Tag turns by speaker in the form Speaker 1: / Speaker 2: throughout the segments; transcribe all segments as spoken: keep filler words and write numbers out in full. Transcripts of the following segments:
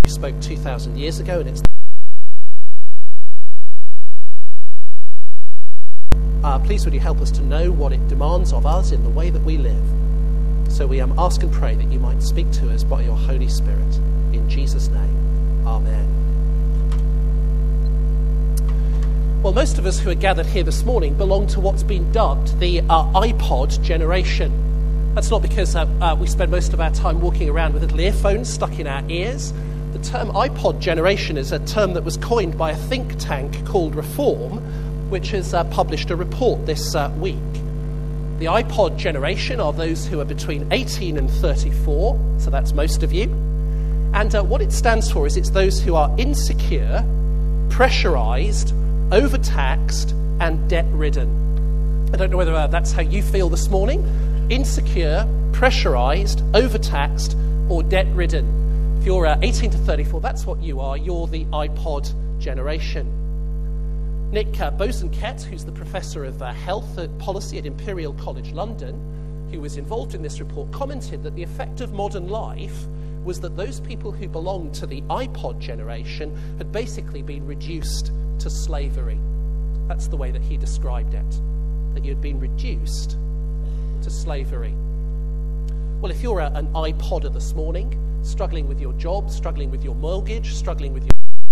Speaker 1: who spoke two thousand years ago, and it's uh, please would you help us to know what it demands of us in the way that we live. So we um, ask and pray that you might speak to us by your Holy Spirit. In Jesus' name, amen. Well, most of us who are gathered here this morning belong to what's been dubbed the uh, iPod generation. That's not because uh, uh, we spend most of our time walking around with little earphones stuck in our ears. The term iPod generation is a term that was coined by a think tank called Reform, which has uh, published a report this uh, week. The iPod generation are those who are between eighteen and thirty-four, so that's most of you. And uh, what it stands for is it's those who are insecure, pressurized, overtaxed, and debt-ridden. I don't know whether uh, that's how you feel this morning. Insecure, pressurized, overtaxed, or debt-ridden. If you're uh, eighteen to thirty-four, that's what you are. You're the iPod generation. Nick uh, Bosanquet, who's the Professor of uh, Health Policy at Imperial College London, who was involved in this report, commented that the effect of modern life was that those people who belonged to the iPod generation had basically been reduced to slavery. That's the way that he described it, that you had been reduced to slavery. Well, if you're a, an iPodder this morning, struggling with your job, struggling with your mortgage, struggling with your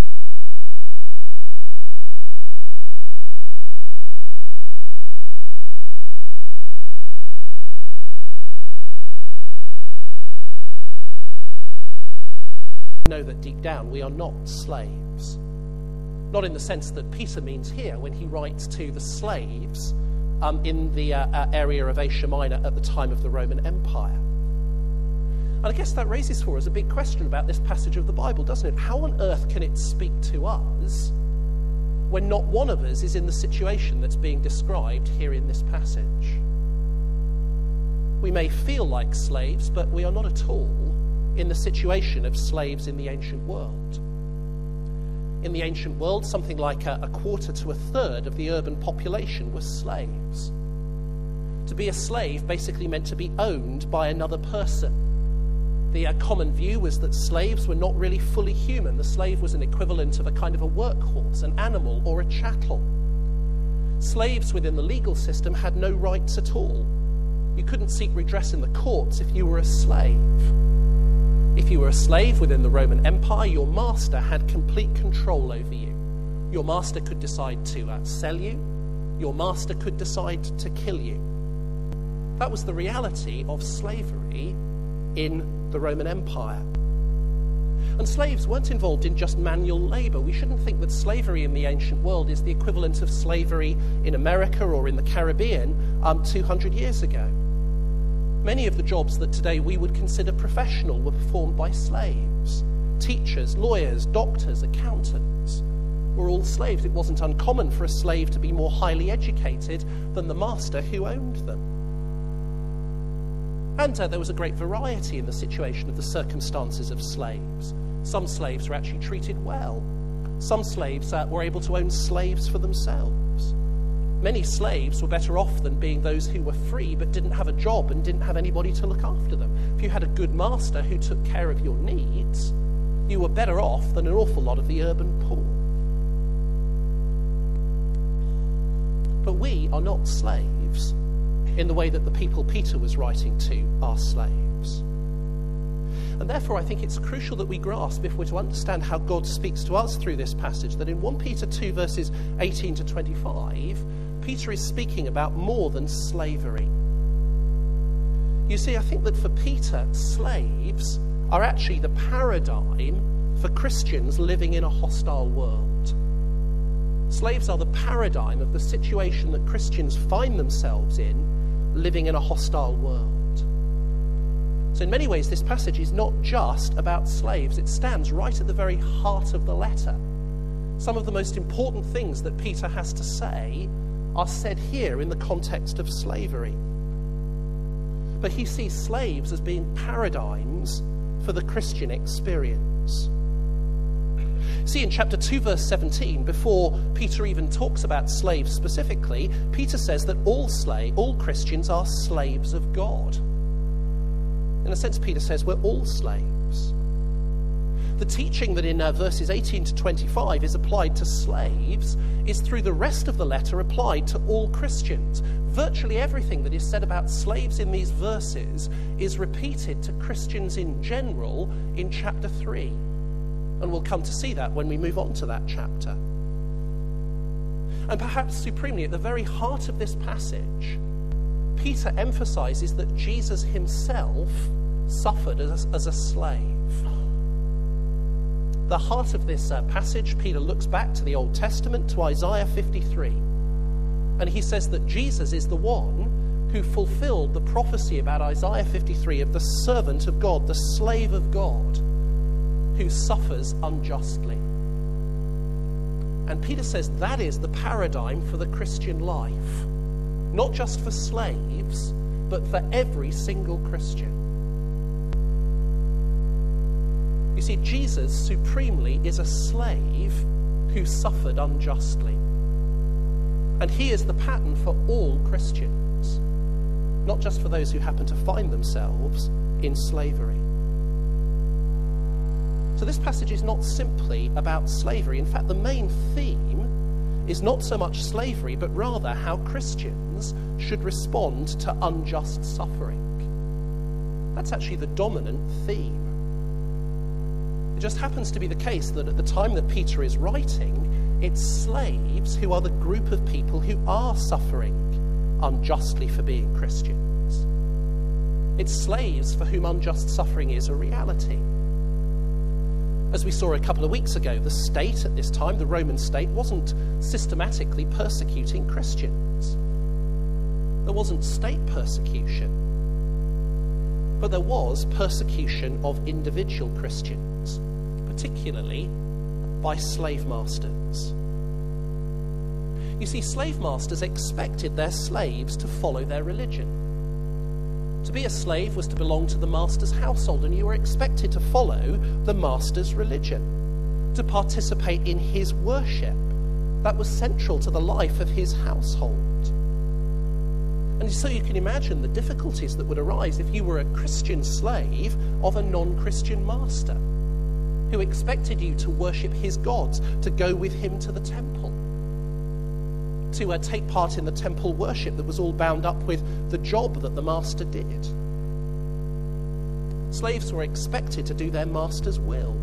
Speaker 1: know that deep down we are not slaves. Not in the sense that Peter means here when he writes to the slaves Um, in the uh, uh, area of Asia Minor at the time of the Roman Empire. And I guess that raises for us a big question about this passage of the Bible, doesn't it? How on earth can it speak to us when not one of us is in the situation that's being described here in this passage? We may feel like slaves, but we are not at all in the situation of slaves in the ancient world. In the ancient world, something like a, a quarter to a third of the urban population were slaves. To be a slave basically meant to be owned by another person. The uh, common view was that slaves were not really fully human. The slave was an equivalent of a kind of a workhorse, an animal, or a chattel. Slaves within the legal system had no rights at all. You couldn't seek redress in the courts if you were a slave. If you were a slave within the Roman Empire, your master had complete control over you. Your master could decide to uh, sell you. Your master could decide to kill you. That was the reality of slavery in the Roman Empire. And slaves weren't involved in just manual labor. We shouldn't think that slavery in the ancient world is the equivalent of slavery in America or in the Caribbean um, two hundred years ago. Many of the jobs that today we would consider professional were performed by slaves. Teachers, lawyers, doctors, accountants were all slaves. It wasn't uncommon for a slave to be more highly educated than the master who owned them. And uh, there was a great variety in the situation of the circumstances of slaves. Some slaves were actually treated well. Some slaves uh, were able to own slaves for themselves. Many slaves were better off than being those who were free but didn't have a job and didn't have anybody to look after them. If you had a good master who took care of your needs, you were better off than an awful lot of the urban poor. But we are not slaves in the way that the people Peter was writing to are slaves. And therefore I think it's crucial that we grasp, if we're to understand how God speaks to us through this passage, that in First Peter two verses eighteen to twenty-five, Peter is speaking about more than slavery. You see, I think that for Peter, slaves are actually the paradigm for Christians living in a hostile world. Slaves are the paradigm of the situation that Christians find themselves in, living in a hostile world. So in many ways, this passage is not just about slaves. It stands right at the very heart of the letter. Some of the most important things that Peter has to say are said here in the context of slavery. But he sees slaves as being paradigms for the Christian experience. See, in chapter two, verse seventeen, before Peter even talks about slaves specifically, Peter says that all slave, all Christians are slaves of God. In a sense, Peter says we're all slaves. The teaching that in uh, verses eighteen to twenty-five is applied to slaves is through the rest of the letter applied to all Christians. Virtually everything that is said about slaves in these verses is repeated to Christians in general in chapter three. And we'll come to see that when we move on to that chapter. And perhaps supremely at the very heart of this passage, Peter emphasizes that Jesus himself suffered as, as a slave. The heart of this uh, passage, Peter looks back to the Old Testament, to Isaiah fifty-three. And he says that Jesus is the one who fulfilled the prophecy about Isaiah fifty-three of the servant of God, the slave of God, who suffers unjustly. And Peter says that is the paradigm for the Christian life. Not just for slaves, but for every single Christian. You see, Jesus supremely is a slave who suffered unjustly. And he is the pattern for all Christians, not just for those who happen to find themselves in slavery. So this passage is not simply about slavery. In fact, the main theme is not so much slavery, but rather how Christians should respond to unjust suffering. That's actually the dominant theme. It just happens to be the case that at the time that Peter is writing, it's slaves who are the group of people who are suffering unjustly for being Christians. It's slaves for whom unjust suffering is a reality. As we saw a couple of weeks ago, the state at this time, the Roman state, wasn't systematically persecuting Christians. There wasn't state persecution, but there was persecution of individual Christians, particularly by slave masters. You see, slave masters expected their slaves to follow their religion. To be a slave was to belong to the master's household, and you were expected to follow the master's religion, to participate in his worship. That was central to the life of his household. And so you can imagine the difficulties that would arise if you were a Christian slave of a non-Christian master who expected you to worship his gods, to go with him to the temple, to uh, take part in the temple worship that was all bound up with the job that the master did. Slaves were expected to do their master's will.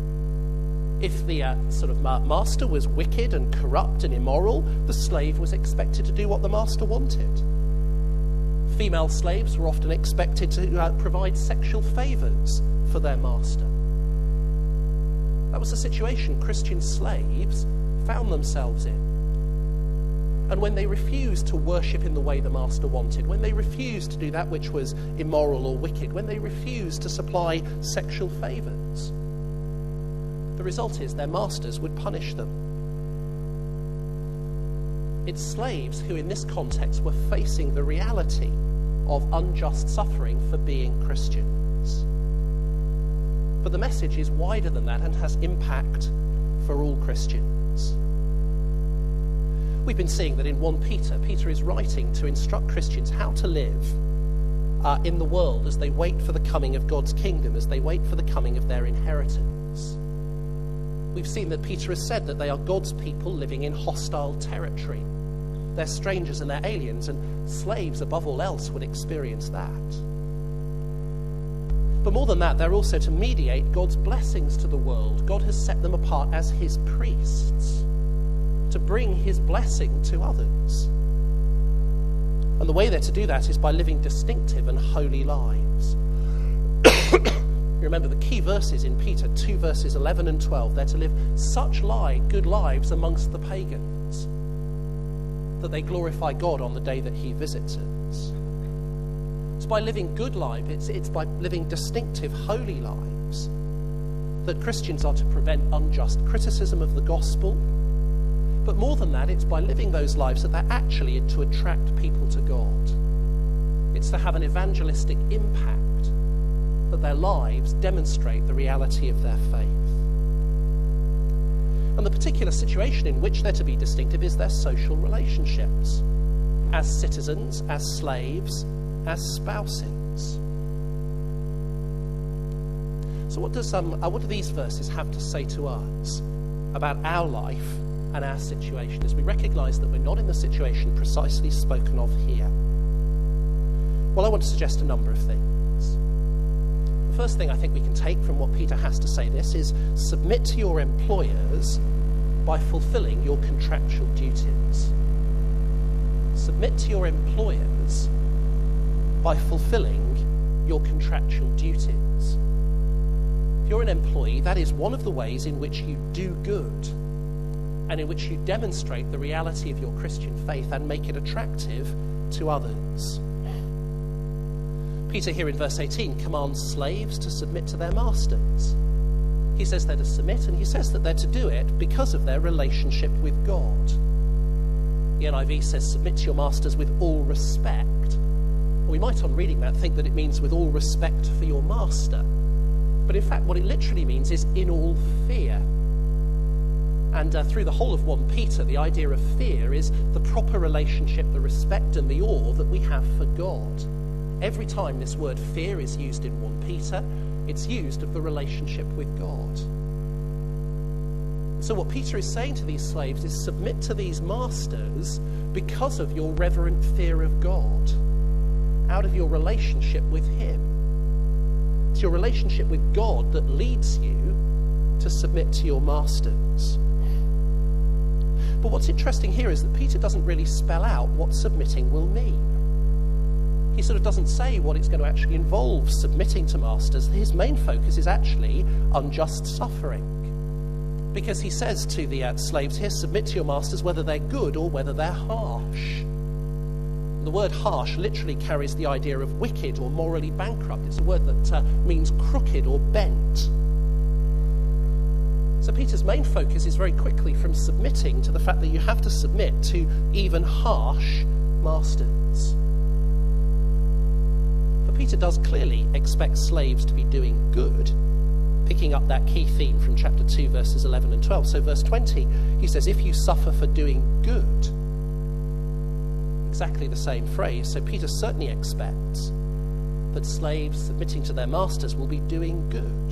Speaker 1: If the uh, sort of ma- master was wicked and corrupt and immoral, the slave was expected to do what the master wanted. Female slaves were often expected to uh, provide sexual favors for their master. That was the situation Christian slaves found themselves in. And when they refused to worship in the way the master wanted, when they refused to do that which was immoral or wicked, when they refused to supply sexual favors, the result is their masters would punish them. It's slaves who in this context were facing the reality of unjust suffering for being Christians. But the message is wider than that and has impact for all Christians. We've been seeing that in First Peter, Peter is writing to instruct Christians how to live uh, in the world as they wait for the coming of God's kingdom, as they wait for the coming of their inheritance. We've seen that Peter has said that they are God's people living in hostile territory. They're strangers and they're aliens, and slaves above all else would experience that. But more than that, they're also to mediate God's blessings to the world. God has set them apart as his priests, to bring his blessing to others. And the way they're to do that is by living distinctive and holy lives. Remember the key verses in Peter, two verses eleven and twelve. They're to live such li- good lives amongst the pagans that they glorify God on the day that he visits us. It's by living good lives, it's, it's by living distinctive, holy lives that Christians are to prevent unjust criticism of the gospel. But more than that, it's by living those lives that they're actually to attract people to God. It's to have an evangelistic impact, that their lives demonstrate the reality of their faith. And the particular situation in which they're to be distinctive is their social relationships, as citizens, as slaves, as spouses. So what does um, uh, what do these verses have to say to us about our life and our situation as we recognise that we're not in the situation precisely spoken of here? Well, I want to suggest a number of things. The first thing I think we can take from what Peter has to say this is submit to your employers by fulfilling your contractual duties. Submit to your employers by fulfilling your contractual duties. If you're an employee, that is one of the ways in which you do good and in which you demonstrate the reality of your Christian faith and make it attractive to others. Peter here in verse eighteen commands slaves to submit to their masters. He says they're to submit, and he says that they're to do it because of their relationship with God. The N I V says submit to your masters with all respect. We might, on reading that, think that it means with all respect for your master. But in fact, what it literally means is in all fear. And uh, through the whole of First Peter, the idea of fear is the proper relationship, the respect and the awe that we have for God. Every time this word fear is used in First Peter, it's used of the relationship with God. So what Peter is saying to these slaves is submit to these masters because of your reverent fear of God, out of your relationship with him. It's your relationship with God that leads you to submit to your masters. But what's interesting here is that Peter doesn't really spell out what submitting will mean. He sort of doesn't say what it's going to actually involve submitting to masters. His main focus is actually unjust suffering. Because he says to the uh, slaves here, submit to your masters whether they're good or whether they're harsh. The word harsh literally carries the idea of wicked or morally bankrupt. It's a word that uh, means crooked or bent. So Peter's main focus is very quickly from submitting to the fact that you have to submit to even harsh masters. But Peter does clearly expect slaves to be doing good, picking up that key theme from chapter two, verses eleven and twelve. So verse twenty, he says, if you suffer for doing good, exactly the same phrase. So Peter certainly expects that slaves submitting to their masters will be doing good.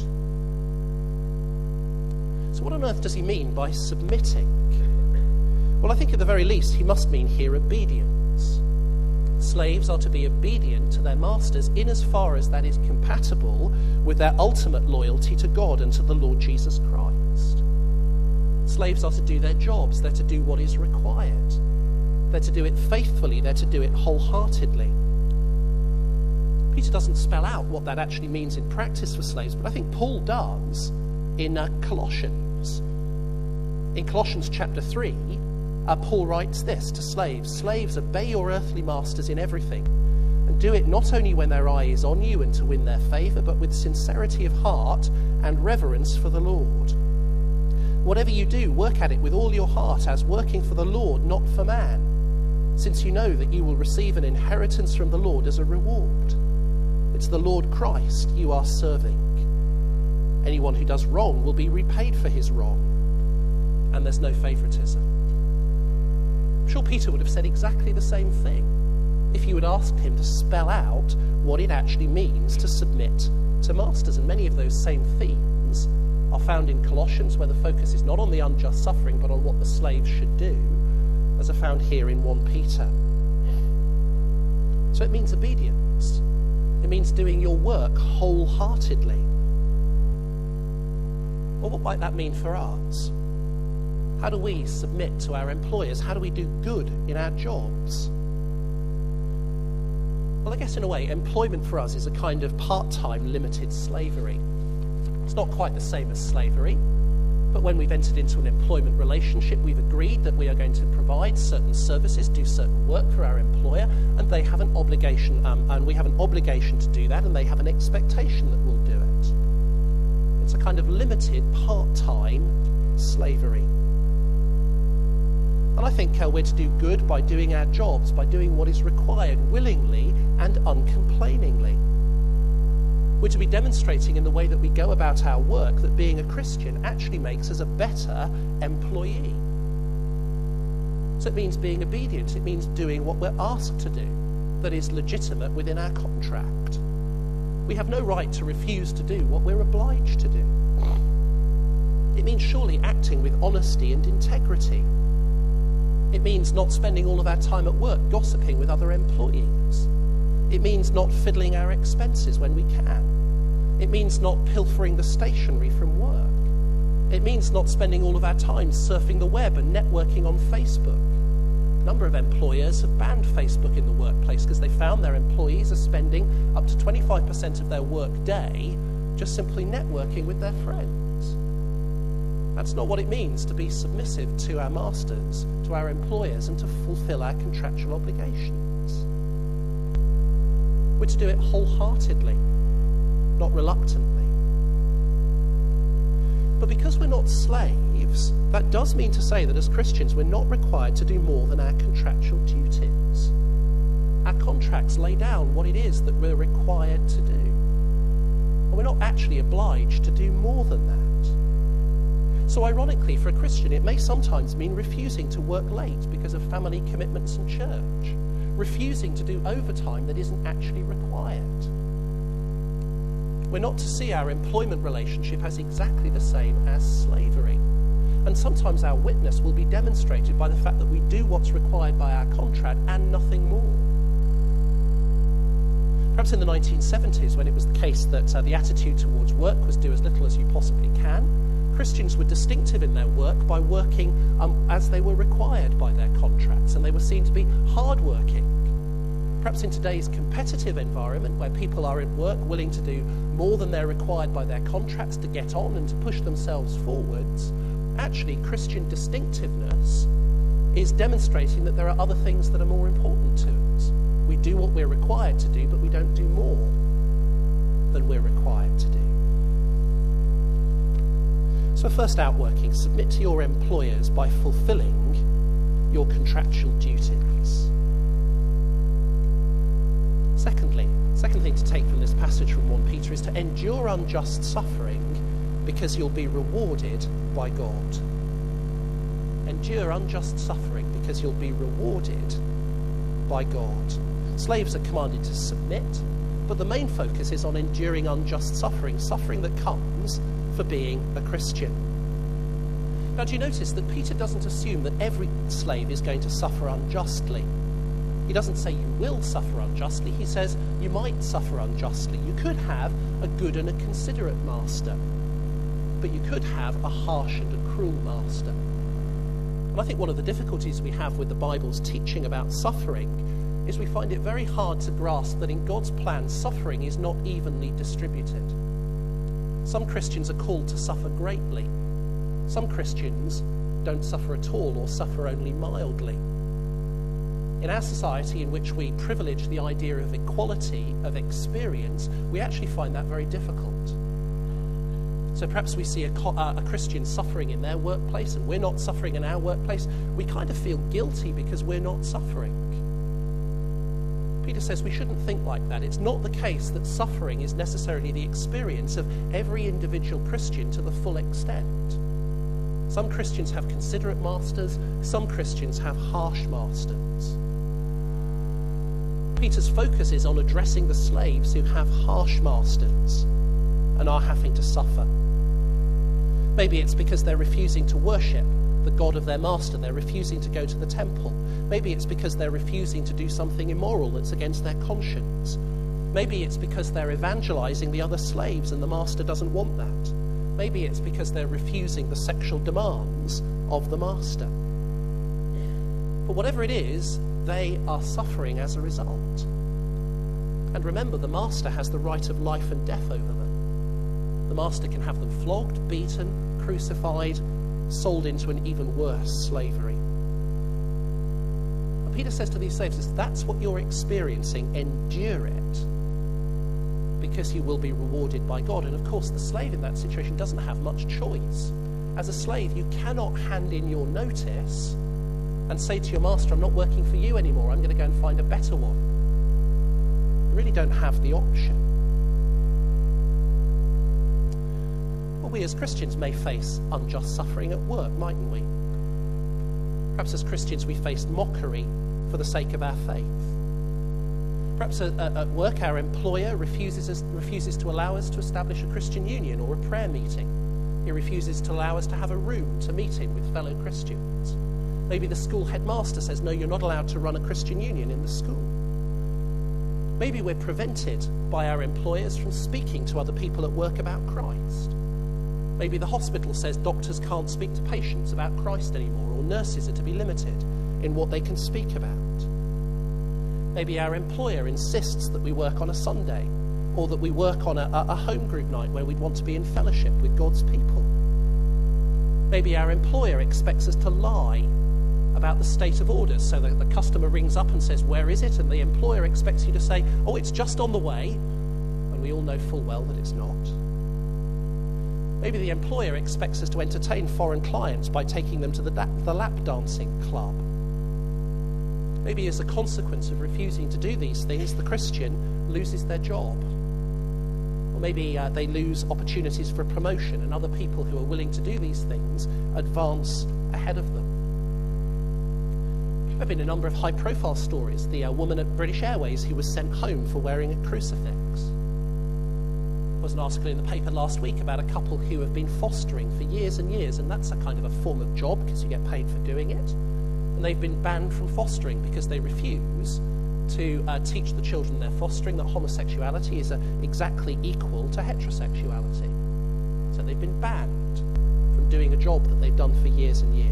Speaker 1: So what on earth does he mean by submitting? Well, I think at the very least he must mean here obedience. Slaves are to be obedient to their masters in as far as that is compatible with their ultimate loyalty to God and to the Lord Jesus Christ. Slaves are to do their jobs. They're to do what is required. They're to do it faithfully. They're to do it wholeheartedly. Peter doesn't spell out what that actually means in practice for slaves, but I think Paul does in uh, Colossians. In Colossians chapter three, uh, Paul writes this to slaves, slaves, obey your earthly masters in everything, and do it not only when their eye is on you and to win their favour, but with sincerity of heart and reverence for the Lord. Whatever you do, work at it with all your heart as working for the Lord, not for man, since you know that you will receive an inheritance from the Lord as a reward. It's the Lord Christ you are serving. Anyone who does wrong will be repaid for his wrong, and there's no favoritism. I'm sure Peter would have said exactly the same thing if you had asked him to spell out what it actually means to submit to masters. And many of those same themes are found in Colossians, where the focus is not on the unjust suffering, but on what the slaves should do, as are found here in First Peter. So it means obedience. It means doing your work wholeheartedly. Well, what might that mean for us? How do we submit to our employers? How do we do good in our jobs? Well, I guess in a way, employment for us is a kind of part-time limited slavery. It's not quite the same as slavery, but when we've entered into an employment relationship, we've agreed that we are going to provide certain services, do certain work for our employer, and they have an obligation, um, and we have an obligation to do that, and they have an expectation that we'll do it. It's a kind of limited part-time slavery. And I think uh, we're to do good by doing our jobs, by doing what is required willingly and uncomplainingly. We're to be demonstrating in the way that we go about our work that being a Christian actually makes us a better employee. So it means being obedient. It means doing what we're asked to do that is legitimate within our contract. We have no right to refuse to do what we're obliged to do. It means surely acting with honesty and integrity. It means not spending all of our time at work gossiping with other employees. It means not fiddling our expenses when we can. It means not pilfering the stationery from work. It means not spending all of our time surfing the web and networking on Facebook. A number of employers have banned Facebook in the workplace because they found their employees are spending up to twenty-five percent of their work day just simply networking with their friends. That's not what it means to be submissive to our masters, to our employers, and to fulfill our contractual obligations. We're to do it wholeheartedly, not reluctantly. But because we're not slaves, that does mean to say that as Christians we're not required to do more than our contractual duties. Our contracts lay down what it is that we're required to do. And we're not actually obliged to do more than that. So ironically, for a Christian, it may sometimes mean refusing to work late because of family commitments and church, refusing to do overtime that isn't actually required. We're not to see our employment relationship as exactly the same as slavery. And sometimes our witness will be demonstrated by the fact that we do what's required by our contract and nothing more. Perhaps in the nineteen seventies, when it was the case that uh, the attitude towards work was do as little as you possibly can, Christians were distinctive in their work by working um, as they were required by their contracts, and they were seen to be hard-working. Perhaps in today's competitive environment, where people are at work willing to do more than they're required by their contracts to get on and to push themselves forwards, actually Christian distinctiveness is demonstrating that there are other things that are more important to us. We do what we're required to do, but we don't do more than we're required to do. So first outworking, submit to your employers by fulfilling your contractual duties. Secondly, second thing to take from this passage from First Peter is to endure unjust suffering because you'll be rewarded by God. Endure unjust suffering because you'll be rewarded by God. Slaves are commanded to submit, but the main focus is on enduring unjust suffering, suffering that comes for being a Christian. Now, do you notice that Peter doesn't assume that every slave is going to suffer unjustly? He doesn't say you will suffer unjustly. He says you might suffer unjustly. You could have a good and a considerate master, but you could have a harsh and a cruel master. And I think one of the difficulties we have with the Bible's teaching about suffering is we find it very hard to grasp that in God's plan, suffering is not evenly distributed. Some Christians are called to suffer greatly. Some Christians don't suffer at all or suffer only mildly. In our society, in which we privilege the idea of equality of experience, we actually find that very difficult. So perhaps we see a, uh, a Christian suffering in their workplace and we're not suffering in our workplace. We kind of feel guilty because we're not suffering. Peter says we shouldn't think like that. It's not the case that suffering is necessarily the experience of every individual Christian to the full extent. Some Christians have considerate masters, some Christians have harsh masters. Peter's focus is on addressing the slaves who have harsh masters and are having to suffer. Maybe it's because they're refusing to worship the God of their master. They're refusing to go to the temple. Maybe it's because they're refusing to do something immoral that's against their conscience. Maybe it's because they're evangelizing the other slaves and the master doesn't want that. Maybe it's because they're refusing the sexual demands of the master. But whatever it is, they are suffering as a result. And remember, the master has the right of life and death over them. The master can have them flogged, beaten, crucified, sold into an even worse slavery. And Peter says to these slaves, that's what you're experiencing, endure it, because you will be rewarded by God. And of course, the slave in that situation doesn't have much choice. As a slave, you cannot hand in your notice and say to your master, I'm not working for you anymore, I'm going to go and find a better one. You really don't have the option. Well, we as Christians may face unjust suffering at work, mightn't we? Perhaps as Christians we faced mockery for the sake of our faith. Perhaps at, at work our employer refuses, us, refuses to allow us to establish a Christian union or a prayer meeting. He refuses to allow us to have a room to meet in with fellow Christians. Maybe the school headmaster says, no, you're not allowed to run a Christian union in the school. Maybe we're prevented by our employers from speaking to other people at work about Christ. Maybe the hospital says doctors can't speak to patients about Christ anymore, or nurses are to be limited in what they can speak about. Maybe our employer insists that we work on a Sunday, or that we work on a, a home group night where we'd want to be in fellowship with God's people. Maybe our employer expects us to lie about the state of orders, so that the customer rings up and says, where is it? And the employer expects you to say, oh, it's just on the way, and we all know full well that it's not. Maybe the employer expects us to entertain foreign clients by taking them to the, da- the lap dancing club. Maybe as a consequence of refusing to do these things, the Christian loses their job. Or maybe uh, they lose opportunities for promotion, and other people who are willing to do these things advance ahead of them. There have been a number of high-profile stories. The uh, woman at British Airways who was sent home for wearing a crucifix. There was an article in the paper last week about a couple who have been fostering for years and years, and that's a kind of a form of job because you get paid for doing it. And they've been banned from fostering because they refuse to uh, teach the children they're fostering that homosexuality is uh, exactly equal to heterosexuality. So they've been banned from doing a job that they've done for years and years.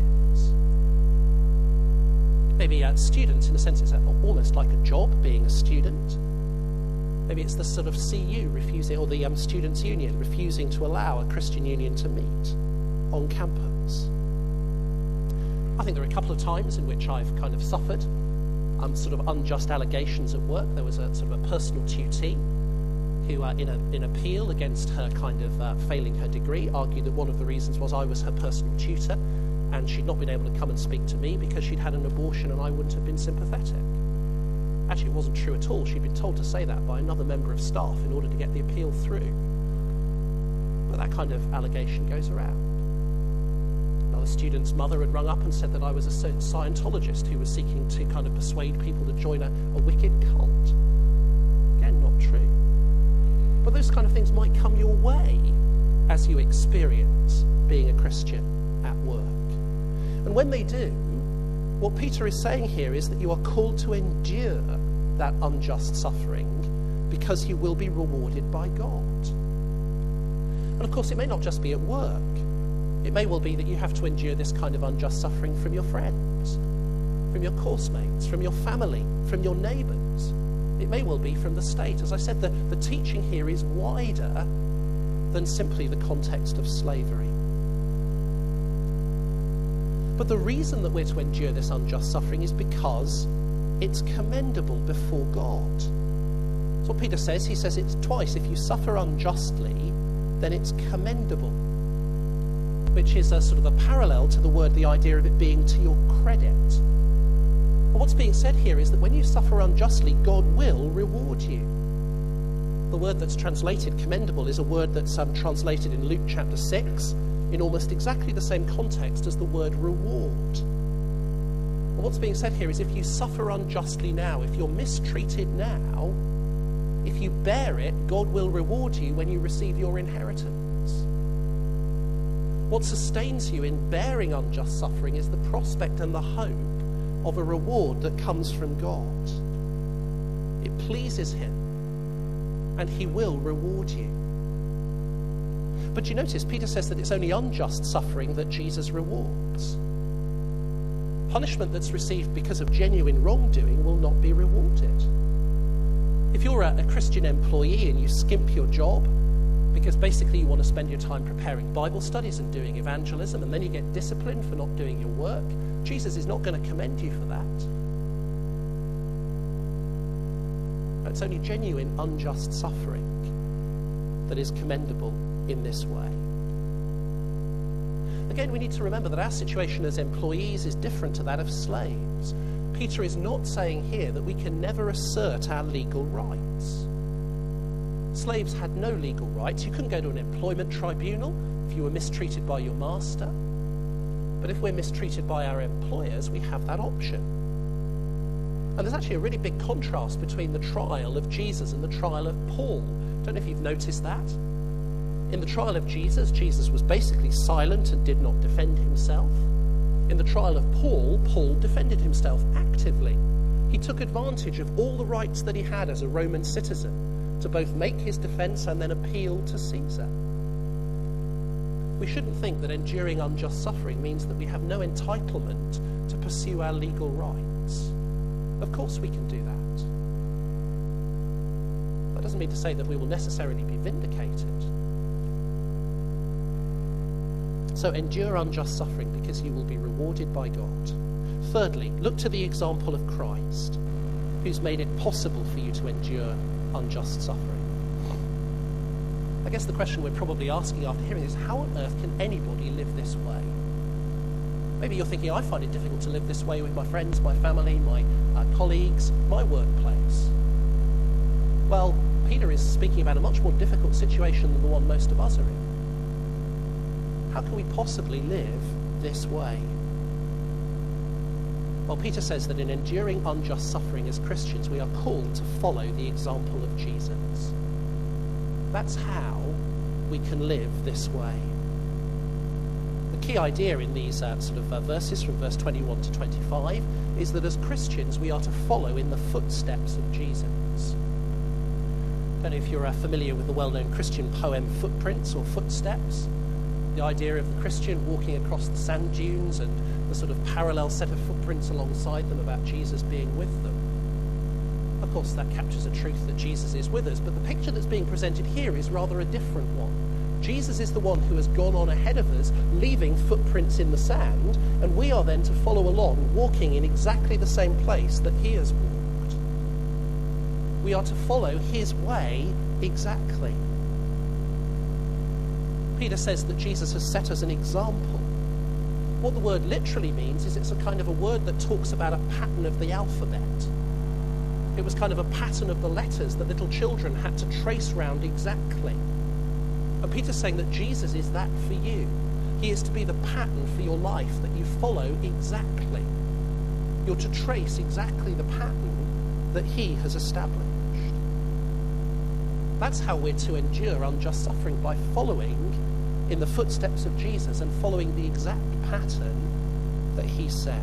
Speaker 1: Maybe uh, students, in a sense, it's almost like a job, being a student. Maybe it's the sort of C U refusing, or the um, Students' Union refusing to allow a Christian union to meet on campus. I think there are a couple of times in which I've kind of suffered um, sort of unjust allegations at work. There was a sort of a personal tutee who, uh, in, a, in appeal against her kind of uh, failing her degree, argued that one of the reasons was I was her personal tutor, and she'd not been able to come and speak to me because she'd had an abortion and I wouldn't have been sympathetic. Actually, it wasn't true at all. She'd been told to say that by another member of staff in order to get the appeal through. But that kind of allegation goes around. Another student's mother had rung up and said that I was a Scientologist who was seeking to kind of persuade people to join a, a wicked cult. Again, not true. But those kind of things might come your way as you experience being a Christian at work. And when they do, what Peter is saying here is that you are called to endure that unjust suffering because you will be rewarded by God. And of course, it may not just be at work. It may well be that you have to endure this kind of unjust suffering from your friends, from your course mates, from your family, from your neighbours. It may well be from the state. As I said, the, the teaching here is wider than simply the context of slavery. But the reason that we're to endure this unjust suffering is because it's commendable before God. That's what Peter says. He says it's twice. If you suffer unjustly, then it's commendable, which is a sort of a parallel to the word, the idea of it being to your credit. But what's being said here is that when you suffer unjustly, God will reward you. The word that's translated commendable is a word that's um, translated in Luke chapter six in almost exactly the same context as the word reward. And what's being said here is if you suffer unjustly now, if you're mistreated now, if you bear it, God will reward you when you receive your inheritance. What sustains you in bearing unjust suffering is the prospect and the hope of a reward that comes from God. It pleases him, and he will reward you. But you notice, Peter says that it's only unjust suffering that Jesus rewards. Punishment that's received because of genuine wrongdoing will not be rewarded. If you're a, a Christian employee and you skimp your job because basically you want to spend your time preparing Bible studies and doing evangelism, and then you get disciplined for not doing your work, Jesus is not going to commend you for that. It's only genuine unjust suffering that is commendable in this way. Again, we need to remember that our situation as employees is different to that of slaves. Peter is not saying here that we can never assert our legal rights. Slaves had no legal rights. You couldn't go to an employment tribunal if you were mistreated by your master. But if we're mistreated by our employers, we have that option. And there's actually a really big contrast between the trial of Jesus and the trial of Paul. Don't know if you've noticed that. In the trial of Jesus, Jesus was basically silent and did not defend himself. In the trial of Paul, Paul defended himself actively. He took advantage of all the rights that he had as a Roman citizen to both make his defense and then appeal to Caesar. We shouldn't think that enduring unjust suffering means that we have no entitlement to pursue our legal rights. Of course we can do that. That doesn't mean to say that we will necessarily be vindicated. So endure unjust suffering because you will be rewarded by God. Thirdly, look to the example of Christ, who's made it possible for you to endure unjust suffering. I guess the question we're probably asking after hearing this is, how on earth can anybody live this way? Maybe you're thinking, I find it difficult to live this way with my friends, my family, my uh, colleagues, my workplace. Well, Peter is speaking about a much more difficult situation than the one most of us are in. How can we possibly live this way? Well, Peter says that in enduring unjust suffering as Christians, we are called to follow the example of Jesus. That's how we can live this way. The key idea in these uh, sort of uh, verses from verse twenty-one to twenty-five is that as Christians, we are to follow in the footsteps of Jesus. I don't know if you're uh, familiar with the well-known Christian poem Footprints or Footsteps. The idea of the Christian walking across the sand dunes and the sort of parallel set of footprints alongside them about Jesus being with them. Of course, that captures a truth that Jesus is with us, but the picture that's being presented here is rather a different one. Jesus is the one who has gone on ahead of us, leaving footprints in the sand, and we are then to follow along, walking in exactly the same place that he has walked. We are to follow his way exactly. Peter says that Jesus has set us an example. What the word literally means is it's a kind of a word that talks about a pattern of the alphabet. It was kind of a pattern of the letters that little children had to trace round exactly. And Peter's saying that Jesus is that for you. He is to be the pattern for your life that you follow exactly. You're to trace exactly the pattern that he has established. That's how we're to endure unjust suffering, by following in the footsteps of Jesus and following the exact pattern that he set.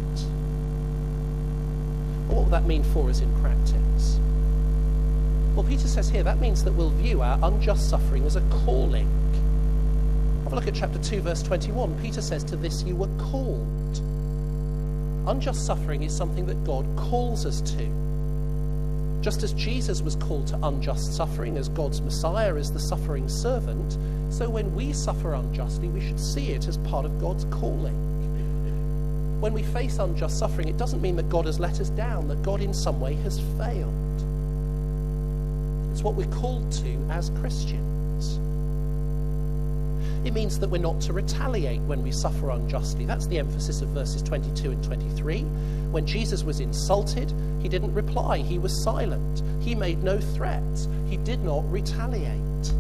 Speaker 1: What will that mean for us in practice? Well, Peter says here that means that we'll view our unjust suffering as a calling. Have a look at chapter two, verse twenty-one. Peter says, to this you were called. Unjust suffering is something that God calls us to. Just as Jesus was called to unjust suffering as God's Messiah, as the suffering servant, so when we suffer unjustly, we should see it as part of God's calling. When we face unjust suffering, it doesn't mean that God has let us down, that God in some way has failed. It's what we're called to as Christians. It means that we're not to retaliate when we suffer unjustly. That's the emphasis of verses twenty-two and twenty-three. When Jesus was insulted, he didn't reply. He was silent. He made no threats. He did not retaliate.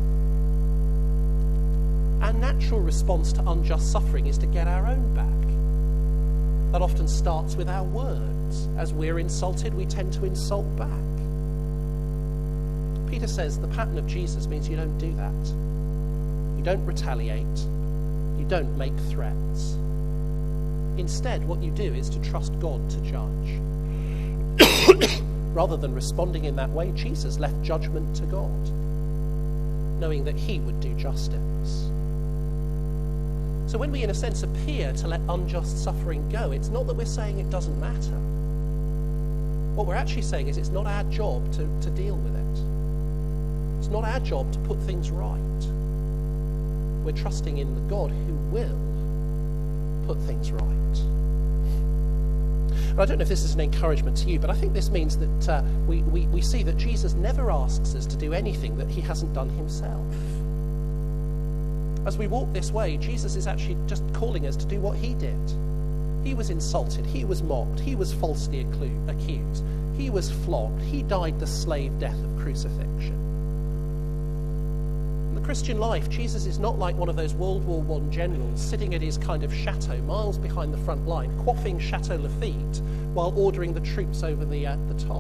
Speaker 1: Our natural response to unjust suffering is to get our own back. That often starts with our words. As we're insulted, we tend to insult back. Peter says the pattern of Jesus means you don't do that. You don't retaliate. You don't make threats. Instead, what you do is to trust God to judge. Rather than responding in that way, Jesus left judgment to God, knowing that he would do justice. So when we, in a sense, appear to let unjust suffering go, it's not that we're saying it doesn't matter. What we're actually saying is it's not our job to, to deal with it. It's not our job to put things right. We're trusting in the God who will put things right. And I don't know if this is an encouragement to you, but I think this means that uh, we, we, we see that Jesus never asks us to do anything that he hasn't done himself. As we walk this way, Jesus is actually just calling us to do what he did. He was insulted, he was mocked, he was falsely accused, he was flogged, he died the slave death of crucifixion. And the Christian life, Jesus is not like one of those World War One generals sitting at his kind of chateau miles behind the front line, quaffing Chateau Lafite while ordering the troops over the, uh, the top.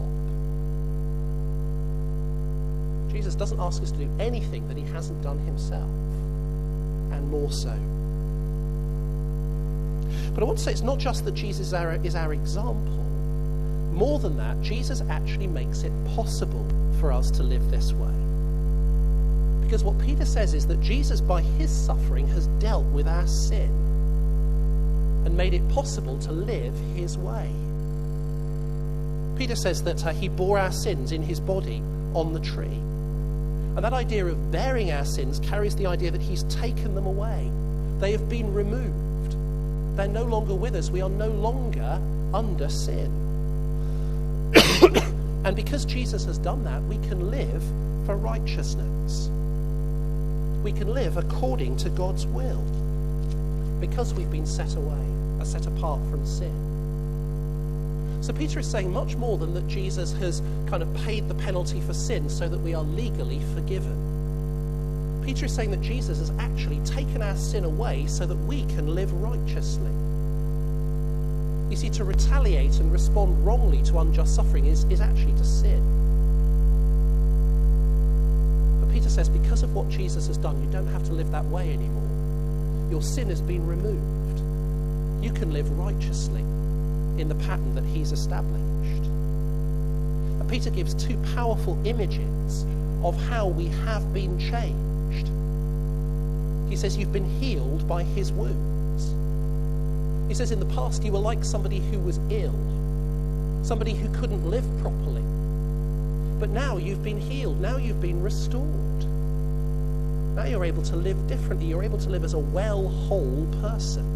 Speaker 1: Jesus doesn't ask us to do anything that he hasn't done himself, and more so. But I want to say it's not just that Jesus is our, is our example. More than that, Jesus actually makes it possible for us to live this way. Because what Peter says is that Jesus, by his suffering, has dealt with our sin and made it possible to live his way. Peter says that uh, he bore our sins in his body on the tree. And that idea of bearing our sins carries the idea that he's taken them away. They have been removed. They're no longer with us. We are no longer under sin. And because Jesus has done that, we can live for righteousness. We can live according to God's will because we've been set away, are set apart from sin. So Peter is saying much more than that Jesus has kind of paid the penalty for sin so that we are legally forgiven. Peter is saying that Jesus has actually taken our sin away so that we can live righteously. You see, to retaliate and respond wrongly to unjust suffering is, is actually to sin. But Peter says because of what Jesus has done, you don't have to live that way anymore. Your sin has been removed. You can live righteously in the pattern that he's established. And Peter gives two powerful images of how we have been changed. He says you've been healed by his wounds. He says in the past you were like somebody who was ill, somebody who couldn't live properly. But now you've been healed, now you've been restored. Now you're able to live differently, you're able to live as a well, whole person.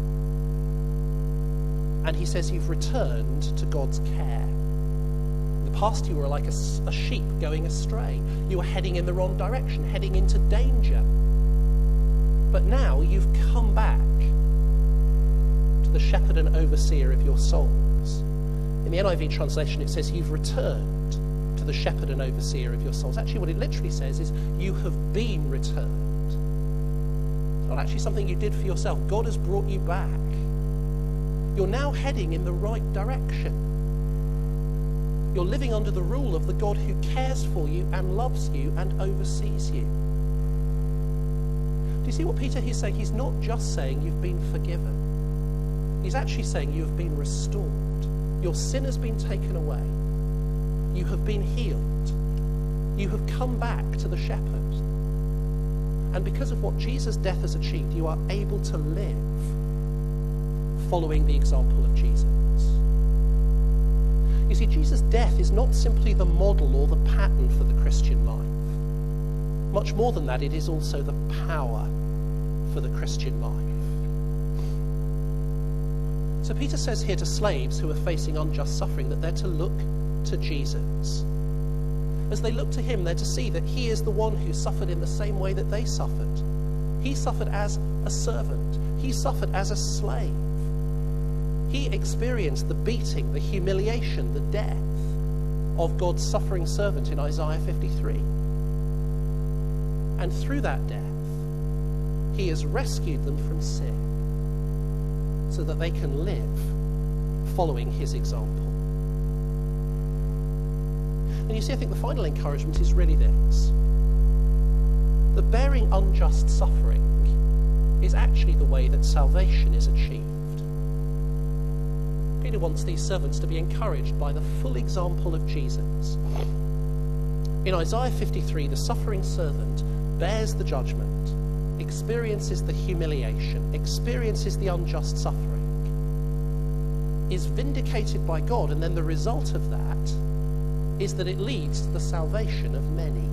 Speaker 1: And he says you've returned to God's care. In the past you were like a, a sheep going astray. You were heading in the wrong direction, heading into danger. But now you've come back to the shepherd and overseer of your souls. In the N I V translation it says you've returned to the shepherd and overseer of your souls. Actually what it literally says is you have been returned. It's not actually something you did for yourself. God has brought you back. You're now heading in the right direction. You're living under the rule of the God who cares for you and loves you and oversees you. Do you see what Peter is saying? He's not just saying you've been forgiven. He's actually saying you have been restored. Your sin has been taken away. You have been healed. You have come back to the shepherd. And because of what Jesus' death has achieved, you are able to live following the example of Jesus. You see, Jesus' death is not simply the model or the pattern for the Christian life. Much more than that, it is also the power for the Christian life. So Peter says here to slaves who are facing unjust suffering that they're to look to Jesus. As they look to him, they're to see that he is the one who suffered in the same way that they suffered. He suffered as a servant. He suffered as a slave. He experienced the beating, the humiliation, the death of God's suffering servant in Isaiah fifty-three. And through that death, he has rescued them from sin so that they can live following his example. And you see, I think the final encouragement is really this: that bearing unjust suffering is actually the way that salvation is achieved. Peter wants these servants to be encouraged by the full example of Jesus. In Isaiah fifty-three, the suffering servant bears the judgment, experiences the humiliation, experiences the unjust suffering, is vindicated by God, and then the result of that is that it leads to the salvation of many.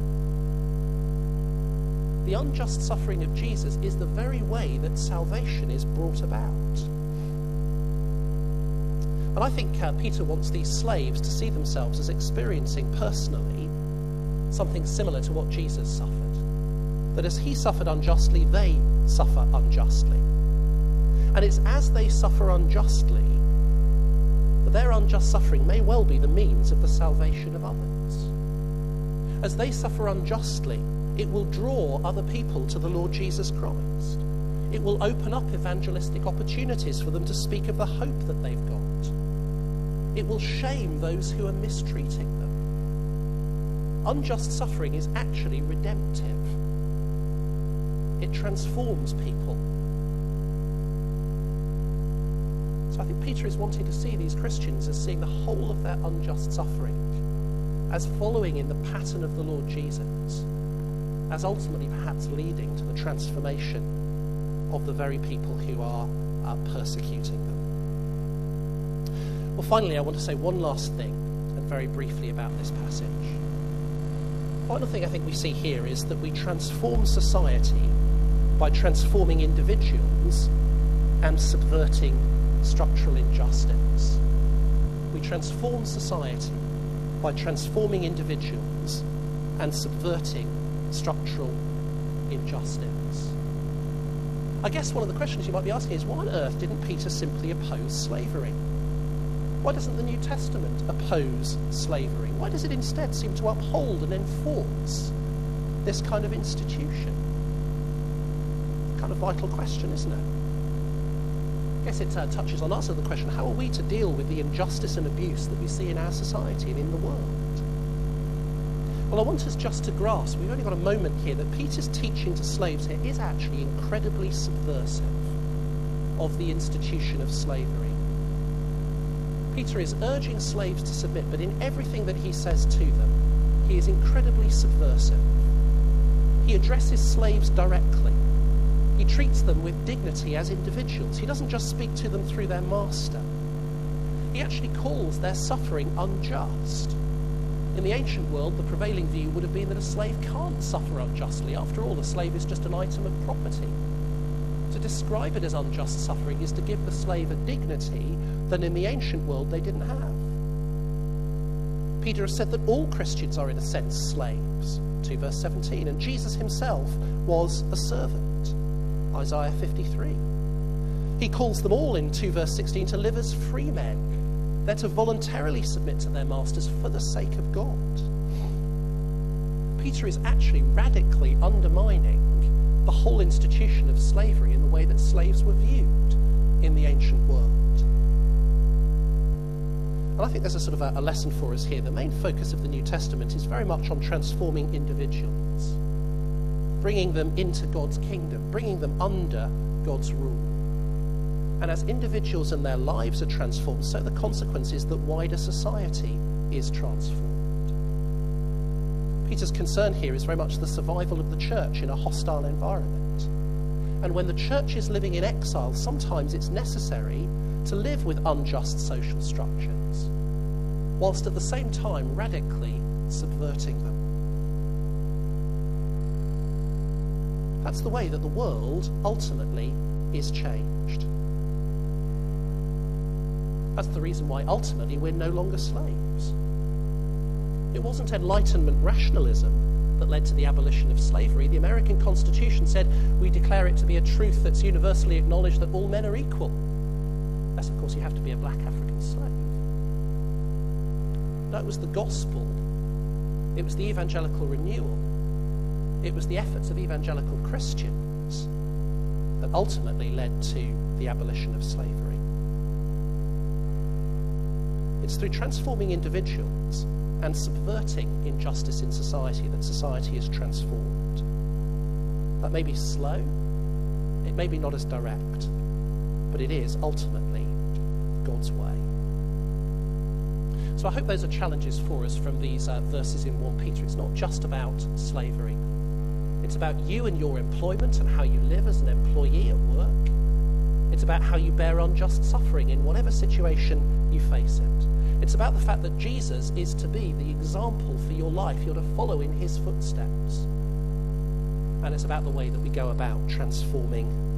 Speaker 1: The unjust suffering of Jesus is the very way that salvation is brought about. And I think uh, Peter wants these slaves to see themselves as experiencing personally something similar to what Jesus suffered. That as he suffered unjustly, they suffer unjustly. And it's as they suffer unjustly that their unjust suffering may well be the means of the salvation of others. As they suffer unjustly, It will draw other people to the Lord Jesus Christ. It will open up evangelistic opportunities for them to speak of the hope that they've got. It will shame those who are mistreating them. Unjust suffering is actually redemptive. It transforms people. So I think Peter is wanting to see these Christians as seeing the whole of their unjust suffering as following in the pattern of the Lord Jesus, as ultimately perhaps leading to the transformation of the very people who are uh, persecuting them. Well, finally, I want to say one last thing, and very briefly, about this passage. The final thing I think we see here is that we transform society by transforming individuals and subverting structural injustice. We transform society by transforming individuals and subverting structural injustice. I guess one of the questions you might be asking is, why on earth didn't Peter simply oppose slavery? Why doesn't the New Testament oppose slavery? Why does it instead seem to uphold and enforce this kind of institution? Kind of vital question, isn't it? I guess it uh, touches on us as the question, how are we to deal with the injustice and abuse that we see in our society and in the world? Well, I want us just to grasp, we've only got a moment here, that Peter's teaching to slaves here is actually incredibly subversive of the institution of slavery. Peter is urging slaves to submit, but in everything that he says to them, he is incredibly subversive. He addresses slaves directly. He treats them with dignity as individuals. He doesn't just speak to them through their master. He actually calls their suffering unjust. In the ancient world, the prevailing view would have been that a slave can't suffer unjustly. After all, a slave is just an item of property. To describe it as unjust suffering is to give the slave a dignity that in the ancient world they didn't have. Peter has said that all Christians are in a sense slaves, two verse seventeen, and Jesus himself was a servant, Isaiah fifty-three. He calls them all in two verse sixteen to live as free men. They're to voluntarily submit to their masters for the sake of God. Peter is actually radically undermining the whole institution of slavery in the way that slaves were viewed in the ancient world. And I think there's a sort of a, a lesson for us here. The main focus of the New Testament is very much on transforming individuals, bringing them into God's kingdom, bringing them under God's rule. And as individuals and their lives are transformed, so the consequence is that wider society is transformed. Peter's concern here is very much the survival of the church in a hostile environment. And when the church is living in exile, sometimes it's necessary to live with unjust social structures, whilst at the same time radically subverting them. That's the way that the world ultimately is changed. That's the reason why ultimately we're no longer slaves. It wasn't Enlightenment rationalism that led to the abolition of slavery. The American Constitution said we declare it to be a truth that's universally acknowledged that all men are equal. Unless, of course, you have to be a black African slave. No, it was the gospel. It was the evangelical renewal. It was the efforts of evangelical Christians that ultimately led to the abolition of slavery. It's through transforming individuals and subverting injustice in society that society is transformed. That may be slow, it may be not as direct, but it is ultimately God's way. So I hope those are challenges for us from these uh, verses in First Peter. It's not just about slavery. It's about you and your employment and how you live as an employee at work. It's about how you bear unjust suffering in whatever situation you face it. It's about the fact that Jesus is to be the example for your life. You're to follow in his footsteps. And it's about the way that we go about transforming